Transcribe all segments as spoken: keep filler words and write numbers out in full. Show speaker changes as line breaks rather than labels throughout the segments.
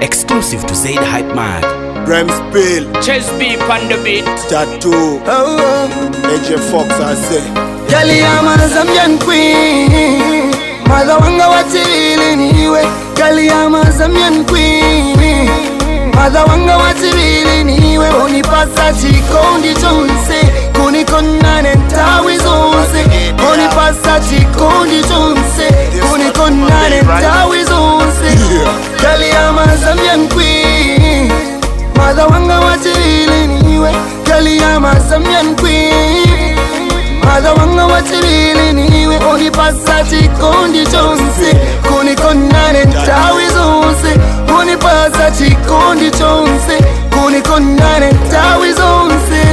Exclusive to Zaid Hype Mag.
Rem Spill,
Chess beep on the beat.
Tattoo,
Oh,
A J Fox I say.
Gali ama Zambian queen, mother wanga watili niwe. Gali ama Zambian queen, mother wanga watili niwe. Unipasa chikondi chonse, kunikona nentawi zonse. Unipasa chikondi chonse, kunikona nentawi zonse. Gali ama Zambian queen, mother wanga watili niwe. Gali ama Zambian queen, mother wanga watili niwe. Unipasa chikondi chonse, kunikona nentawi zonse. Unipasa chikondi chonse, kunikona nentawi zonse.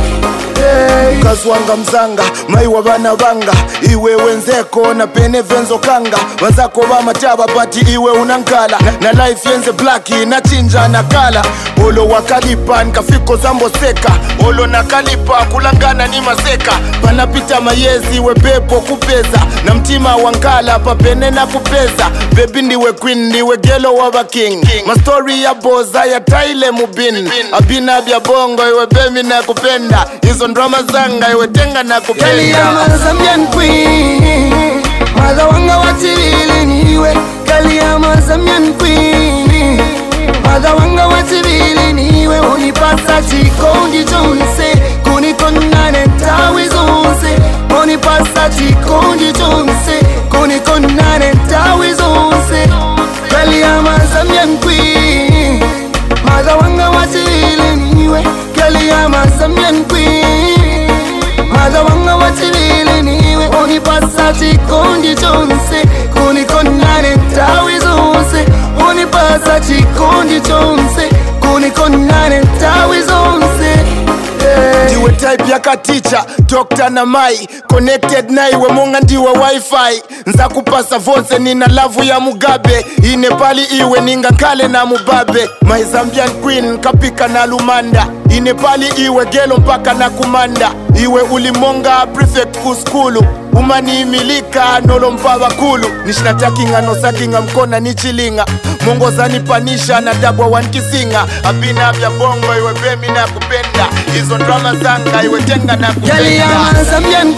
Hey.
Kazwanga mzanga, mai wa bana banga. Iwe wenzeko na pene venzo kanga. Wazako wa mataba pati iwe unankala. Na life yenze blacki na chinja na kala. Olo wakalipa nkafiko zambo seka. Olo nakalipa kulangana ni maseka. Panapita mayezi iwe pepo kupeza. Na mtima wankala pa pene na kupeza. Baby ndiwe queen ndiwe gelo waba king. Ma story ya boza ya taile mubin. Abina bia bongo iwe bemi na kupenda. Izo drama zanga iwe tenga na kupenda.
Gali ama Zambian queen, mother wanga watili niwe. Gali ama Zambian queen, mother wanga watili niwe. Unipasa chikondi chonse, kunikona nentawi zonse. Unipasa chikondi chonse, kunikona nentawi zonse. Gali ama Zambian queen, mother wanga watili niwe. Gali ama Zambian queen, mother wanga watili niwe. Unipasa chikondi chonse, kunikona nentawi zonse. Unipasa chikondi chonse, kunikona nentawi zonse. Hey.
Ndiwe type ya katicha, doctor na mai. Connected na iwe monga ndiwe wifi. Nza kupasa vonse nina lavu ya Mugabe. Ine pali iwe ninga kale na mubabe. My Zambian queen kapika na lumanda. Ine pali iwe gelo mpaka na kumanda. Iwe ulimonga prefect kuskulu. Umani imilika nolo mpava kulu. Nishnatakinga no sakinga mkona nichilinga. Mongo zani panisha na dabwa wankisinga. Abina abya bongo iwe bemi na kupenda. Izo drama zanga iwe tenga na kupenda.
Gali ama Zambian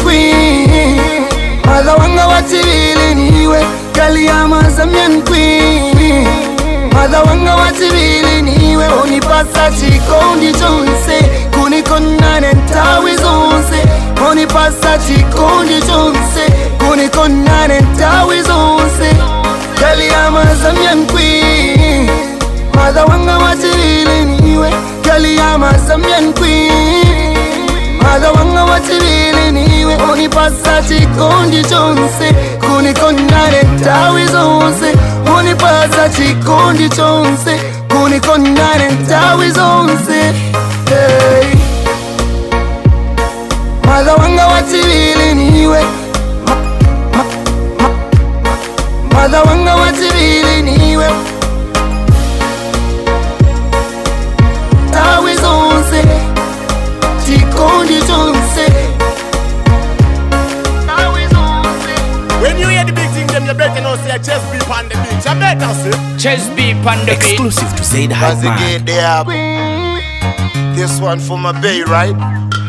queen, mother wanga watili niwe. Gali ama Zambian queen, mother wanga watili niwe. Unipasa chikondi chonse, kunikona nentawi zonse. Unipasa chikondi chonse, kunikona nentawi zonse. Gali ama Zambian queen, mother wanga watili niwe. Gali ama Zambian queen, mother wanga watili niwe. Unipasa chikondi chonse, kunikona nentawi zonse. Unipasa chikondi chonse, kunikona nentawi zonse. Hey. Mother wanga watili niwe. Ma, ma, ma, mother wanga watili niwe. Tawi zonse, chikondi chonse. Tawi zonse.
When you hear the big thing, them you better know say chess beep on the beat. You better say.
Chess beep on the beat.
Exclusive to Zaid Hype
As
Mag.
again, they have this one for my bay, right?